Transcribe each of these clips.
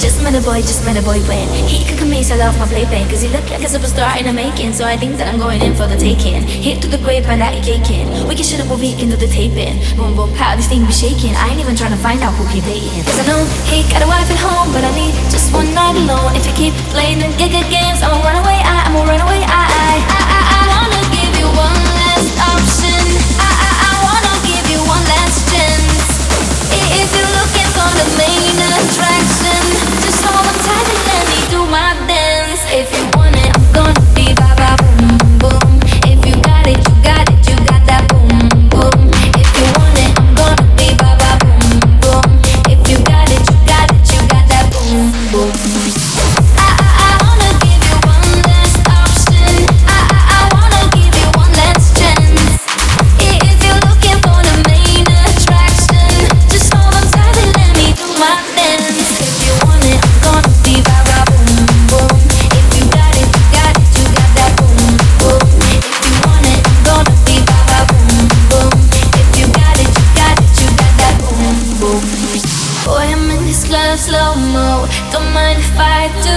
Just met a boy when he could come sell off my playpen. Cause he looked like a superstar in the making. So I think that I'm going in for the taking. Hit to the grapevine that he caking. We can shut up we can do the taping. Boom boom pow, this thing be shaking. I ain't even trying to find out who he dating. Cause I know he got a wife at home, but I need just one night alone. If you keep playing the gig games, I'ma run away, I'ma run away, I wanna give you one last option. I wanna give you one last chance. If you're looking for the main attraction, just hold on tight and let me do my dance. If you want it, I'm gonna be ba ba boom boom. If you got it, you got it, you got that boom boom. If you want it, I'm gonna be ba ba boom boom. If you got it, you got it, you got that boom boom. I wanna give you one last option. I wanna give you one last chance. If you're looking for the main attraction, just hold on tight and let me do my dance. If you want it, I'm gonna be ba ba boom boom. If you got it, you got it, you got that boom boom. If you want it, I'm gonna be ba ba boom boom. If you got it, you got it, you got that boom boom. Boy, I'm in this club slow mo. Don't mind if I do.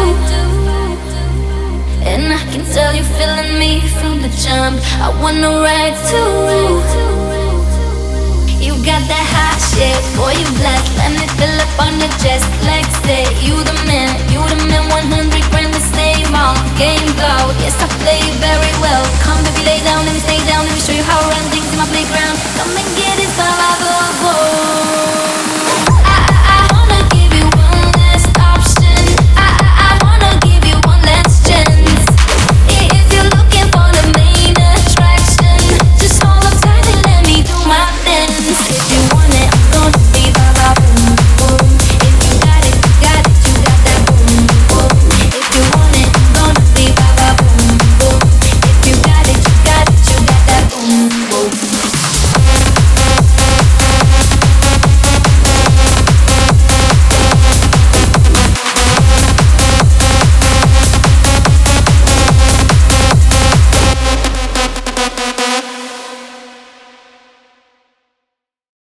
And I can tell you're feeling me from the jump. I wanna ride too. You got that hot shit, boy, you blessed. Let me fill up on your chest. Like say, you the man, 100 grand to stay on. Game go, yes I play very well. Come baby, lay down and stay